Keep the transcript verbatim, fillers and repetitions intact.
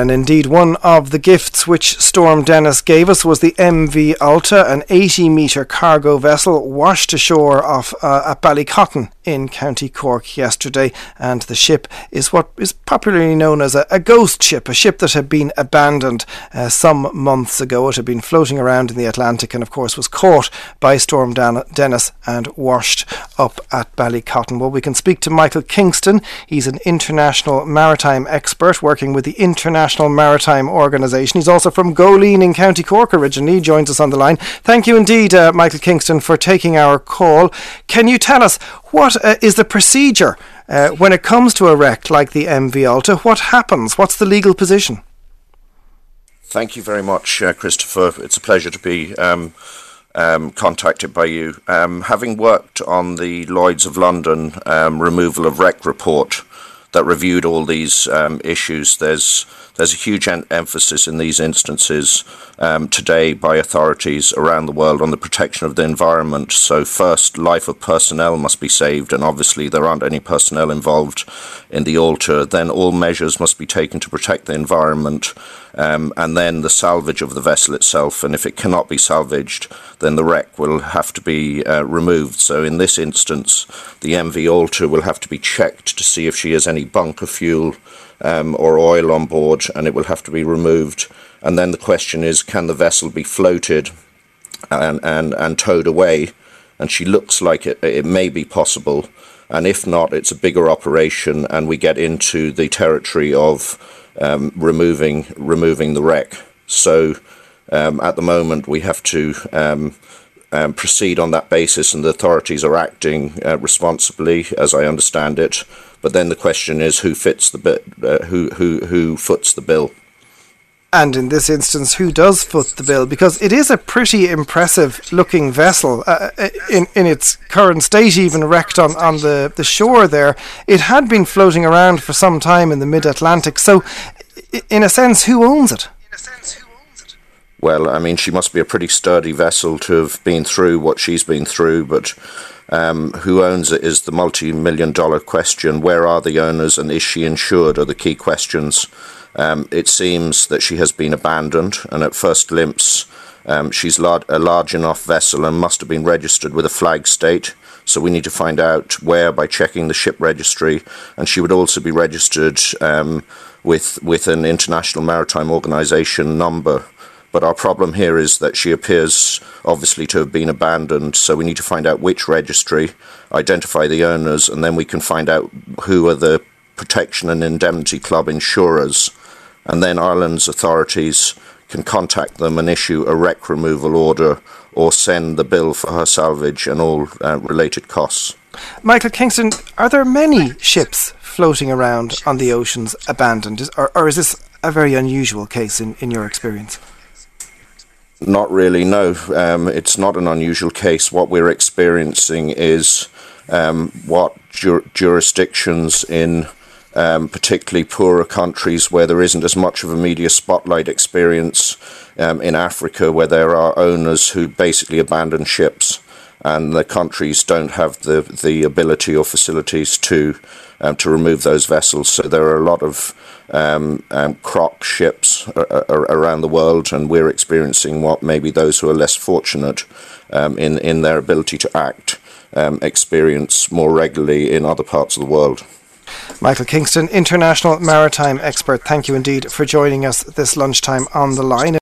And indeed, one of the gifts which Storm Dennis gave us was the M V Alta, an eighty metre cargo vessel washed ashore off uh, at Ballycotton in County Cork yesterday. And the ship is what is popularly known as a, a ghost ship, a ship that had been abandoned uh, some months ago. It had been floating around in the Atlantic and, of course, was caught by Storm Dan- Dennis and washed up at Ballycotton. Well, we can speak to Michael Kingston. He's an international maritime expert working with the International Maritime Organisation. He's also from Goleen in County Cork originally. He joins us on the line. Thank you indeed, uh, Michael Kingston, for taking our call. Can you tell us what uh, is the procedure uh, when it comes to a wreck like the M V Alta? What happens? What's the legal position? Thank you very much, uh, Christopher. It's a pleasure to be um, um, contacted by you. Um, having worked on the Lloyd's of London um, removal of wreck report that reviewed all these um, issues, there's There's a huge en- emphasis in these instances um, today by authorities around the world on the protection of the environment. So first, life of personnel must be saved, and obviously there aren't any personnel involved in the Alta. Then all measures must be taken to protect the environment, um, and then the salvage of the vessel itself. And if it cannot be salvaged, then the wreck will have to be uh, removed. So in this instance, the M V Alta will have to be checked to see if she has any bunker fuel Um, or oil on board, and it will have to be removed. And then the question is, can the vessel be floated and, and, and towed away? And she looks like it, it may be possible. And if not, it's a bigger operation, and we get into the territory of um, removing removing the wreck. So um, at the moment, we have to um, um, proceed on that basis, and the authorities are acting uh, responsibly, as I understand it. But then the question is, who fits the bit, uh, who who who foots the bill? And in this instance, who does foot the bill? Because it is a pretty impressive looking vessel uh, in in its current state, even wrecked on, on the, the shore there. It had been floating around for some time in the mid-Atlantic. So in a sense, who owns it? Well, I mean, she must be a pretty sturdy vessel to have been through what she's been through, but um, who owns it is the multi-million dollar question. Where are the owners, and is she insured, are the key questions. Um, it seems that she has been abandoned, and at first glimpse, um, she's lar- a large enough vessel and must have been registered with a flag state. So we need to find out where by checking the ship registry, and she would also be registered um, with with an International Maritime Organisation number. But our problem here is that she appears obviously to have been abandoned, so we need to find out which registry, identify the owners, and then we can find out who are the Protection and Indemnity Club insurers. And then Ireland's authorities can contact them and issue a wreck removal order or send the bill for her salvage and all uh, related costs. Michael Kingston, are there many ships floating around on the oceans abandoned, or, or is this a very unusual case in, in your experience? Not really, no. Um, it's not an unusual case. What we're experiencing is um, what jur- jurisdictions in um, particularly poorer countries where there isn't as much of a media spotlight experience um, in Africa, where there are owners who basically abandon ships, and the countries don't have the, the ability or facilities to um, to remove those vessels. So there are a lot of um, um, crock ships ar- ar- around the world, and we're experiencing what maybe those who are less fortunate um, in, in their ability to act um, experience more regularly in other parts of the world. Michael Kingston, international maritime expert, thank you indeed for joining us this lunchtime on the line.